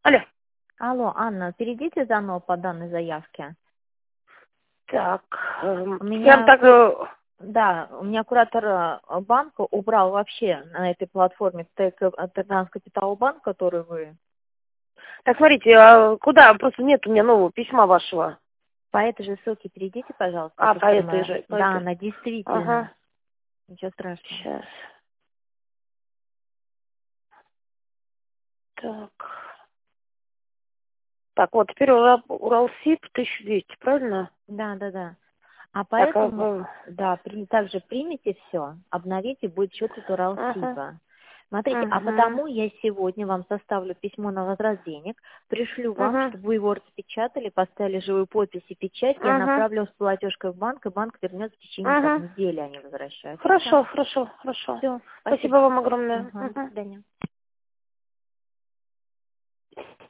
Алло. Алло, Анна, перейдите заново по данной заявке. Так, У прям меня, так... да, у меня куратор банка убрал вообще на этой платформе Тернанс Капитал Банк, который вы. Так, смотрите, а куда? Просто нет у меня нового письма вашего. По этой же ссылке перейдите, пожалуйста, А, то, по что этой мы... же. По Да, этой. она действительно. Ага, Ничего страшного. сейчас. Так. Так, вот теперь Уралсиб 1200, правильно? Да, да, да. А Так, поэтому, да, также примите все, обновите, будет счет от ага, Уралсиба. Смотрите, а ага, потому я сегодня вам составлю письмо на возврат денег, пришлю вам, ага, чтобы вы его распечатали, поставили живую подпись и печать, я ага, направлю с платежкой в банк, и банк вернет в течение там ага. недели, они возвращают. И все. Хорошо, хорошо, хорошо. Все, Спасибо спасибо. вам огромное. Ага, до Мгм. свидания.